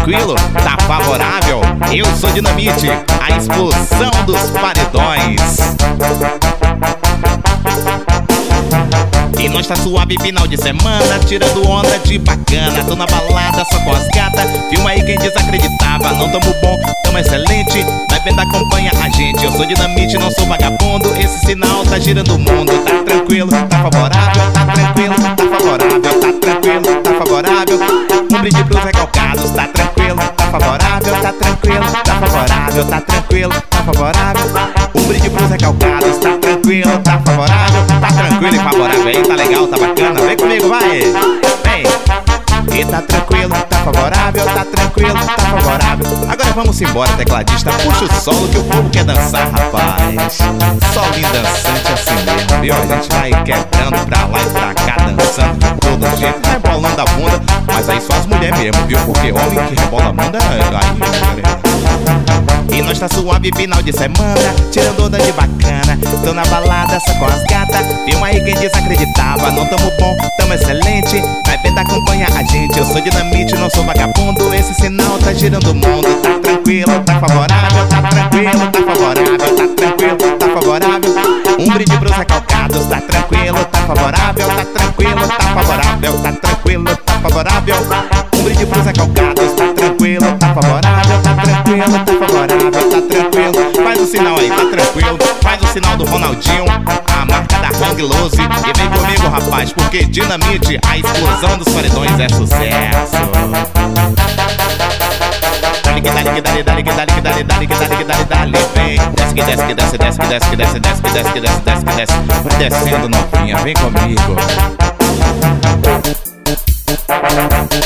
tranquilo, tá favorável. Eu sou Dinamite, a explosão dos paredões. E nós tá suave final de semana, tirando onda de bacana. Tô na balada só com as gatas, filma aí quem desacreditava. Não tamo bom, tamo excelente, vai vendo, acompanha a gente. Eu sou Dinamite, não sou vagabundo, esse sinal tá girando o mundo. Tá tranquilo, tá favorável, tá tranquilo, tá favorável, tá tranquilo, tá favorável. Um brinde pros recalcados, tá tranquilo, tá favorável, tá tranquilo, tá favorável, tá tranquilo, tá favorável. Um brinde pros recalcados, tá tranquilo, tá favorável, tá tranquilo e favorável aí, tá legal, tá bacana, vem comigo, vai, vem. E tá tranquilo, tá favorável, tá tranquilo, tá favorável. Agora vamos embora, tecladista, puxa o solo que o povo quer dançar, rapaz. Solinho dançante assim mesmo, viu? A gente vai quebrando pra lá e pra cá, dançando de todo jeito, rebolando a bunda. Mas aí só as mulheres mesmo, viu? Porque homem que rebola a bunda, aí... E nós tá suave final de semana, tirando onda de bacana. Tô na balada só com as gatas, filma aí quem desacreditava. Não tamo bom, tamo excelente, vai vendo, acompanha a gente. Eu sou Dinamite, não sou vagabundo, esse sinal tá girando o mundo. Tá tranquilo, tá favorável, tá tranquilo, tá favorável, tá tranquilo, tá favorável. Um brinde pros recalcados, tá tranquilo, tá favorável, tá tranquilo, tá favorável, tá tranquilo, tá favorável. Um brinde pros recalcados, tá tranquilo, tá favorável, tá tranquilo, tá favorável, tá tranquilo. Faz o sinal aí, tá tranquilo, faz o sinal do Ronaldinho, a marca da Hang Loose. E vem comigo, rapaz, porque Dinamite, a explosão dos paredões é sucesso. Dale que dale que dale, dale que dale que dale, dale que dale que dale, dale, vem. Desce que desce que desce, desce que desce que desce, desce que desce que desce, desce que desce. Vai descendo, novinha, vem comigo.